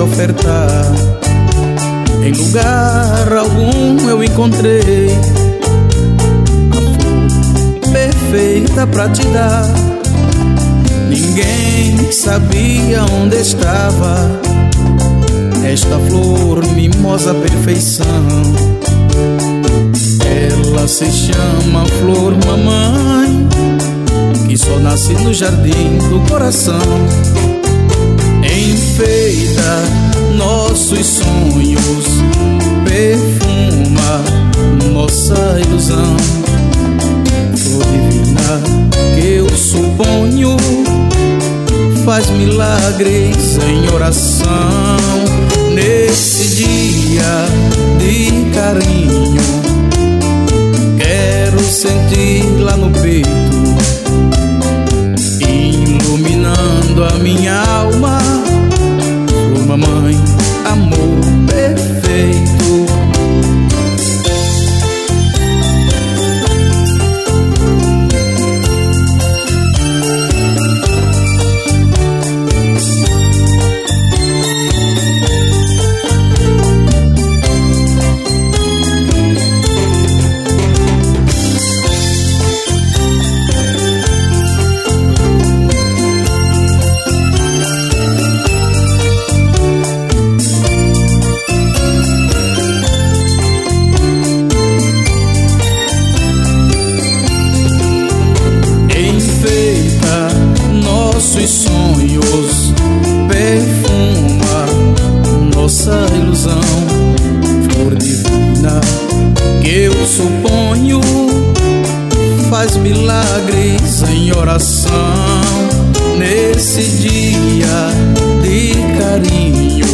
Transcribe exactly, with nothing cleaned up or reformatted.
ofertar. Em lugar algum eu encontrei a flor perfeita pra te dar. Ninguém sabia onde estava esta flor, mimosa perfeição. Ela se chama flor mamãe, que só nasce no jardim do coração. Enfeita nossos sonhos, perfuma nossa ilusão. Flor divina que eu suponho, faz milagres em oração. Nesse dia de carinho, quero sentir lá no peito, iluminando a minha alma. Flor mamãe, amor perfeito. Nossos sonhos, perfuma nossa ilusão. Flor divina que eu suponho, faz milagres em oração. Nesse dia de carinho,